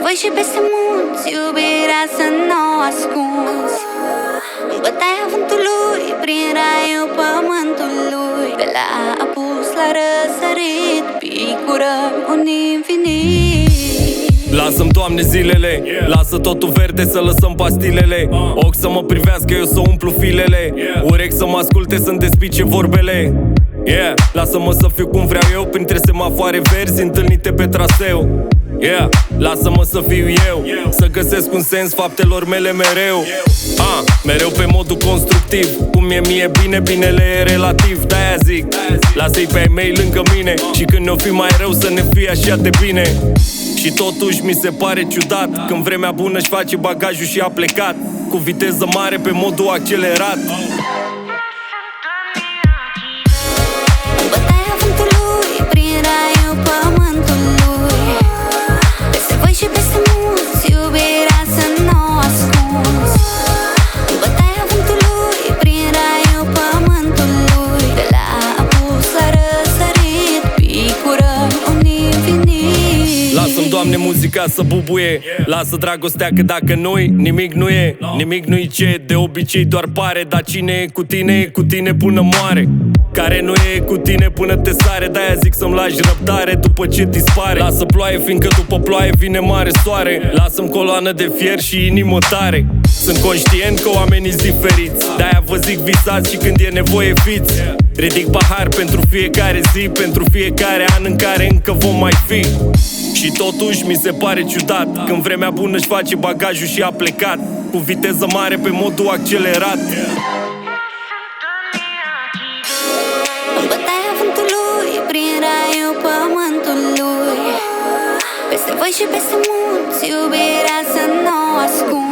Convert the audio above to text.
voi și peste munți, iubirea să nu o ascunzi. În bătaia vântului, prin raiul pământului, de la apus la răsărit, picurăm un infinit. Lasă-mi, Doamne, zilele, lasă totul verde, să lăsăm pastilele. Ochi să mă privească, eu să umplu filele. Urechi să mă asculte, să-mi despice vorbele. Lasă-mă să fiu cum vreau eu, printre semafoare verzi întâlnite pe traseu. Lasă-mă să fiu eu, să găsesc un sens faptelor mele mereu. Mereu pe modul constructiv, cum e mie bine, binele e relativ. De-aia zic, lasă-i pe ai mei lângă mine, și când ne-o fi mai rău să ne fie așa de bine. Și totuși mi se pare ciudat, când vremea bună-și face bagajul și a plecat cu viteză mare pe modul accelerat. Bătaia vântului, prin raiul pământului, peste voi și peste munți, iubirea să nu o ascunzi. Bătaia vântului, prin raiul pământului, de la apus la răsărit, picurăm un infinit. Lasă-mi, Doamne, muzica să bubuie, lasă dragostea, că dacă nu-i, nimic nu e. Nimic nu-i ce de obicei doar pare. Dar cine e cu tine până moare. Care nu e cu tine până te sare. De-aia zic să-mi lași răbdare după ce dispare. Lasă ploaie, fiindcă după ploaie vine mare soare. Lasă-mi coloană de fier și inimă tare. Sunt conștient că oamenii sunt diferiți, de-aia vă zic visați și când e nevoie fiți. Ridic pahar pentru fiecare zi, pentru fiecare an în care încă vom mai fi. Și totuși mi se pare ciudat, când vremea bună își face bagajul și a plecat cu viteză mare pe modul accelerat. În bătaia vântului, prin raiul pământului, peste voi și peste munți, iubirea să nu o ascunzi.